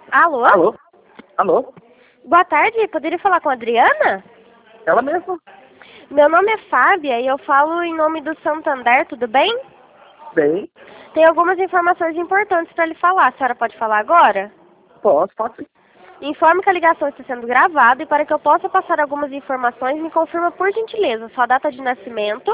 Alô? Alô? Alô? Boa tarde, poderia falar com a Adriana? Ela mesma? Meu nome é Fábia e eu falo em nome do Santander, tudo bem? Bem, Tem algumas informações importantes para lhe falar. A senhora pode falar agora? pode sim. Informe que a ligação está sendo gravada e para que eu possa passar algumas informações, me confirma por gentileza sua data de nascimento,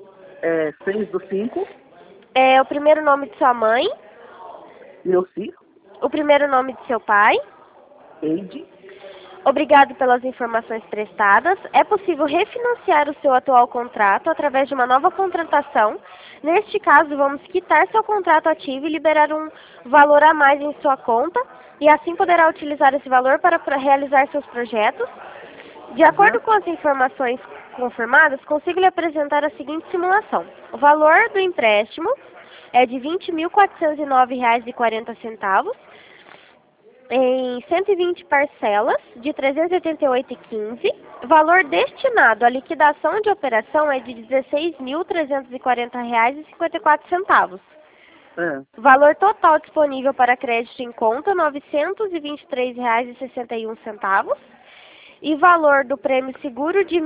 6/5, o primeiro nome de sua mãe, Neuci, o primeiro nome de seu pai. Eide. Obrigado pelas informações prestadas. É possível refinanciar o seu atual contrato através de uma nova contratação. Neste caso, vamos quitar seu contrato ativo e liberar um valor a mais em sua conta, e assim poderá utilizar esse valor para realizar seus projetos. De acordo com as informações confirmadas, consigo lhe apresentar a seguinte simulação. O valor do empréstimo é de R$ 20.409,40, em 120 parcelas de R$ 388,15. Valor destinado à liquidação de operação é de R$ 16.340,54. Valor total disponível para crédito em conta, R$ 923,61. E valor do prêmio seguro de R$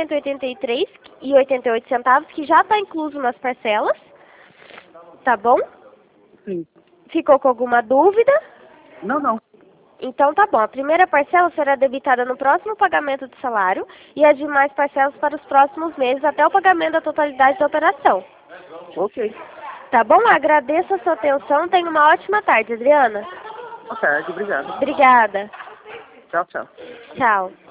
1.183,88, que já está incluso nas parcelas. Tá bom? Sim. Ficou com alguma dúvida? Não. Então tá bom, a primeira parcela será debitada no próximo pagamento do salário e as demais parcelas para os próximos meses até o pagamento da totalidade da operação. Ok. Tá bom? Agradeço a sua atenção, tenha uma ótima tarde, Adriana. Boa tarde, obrigado. Obrigada. Tchau. Tchau.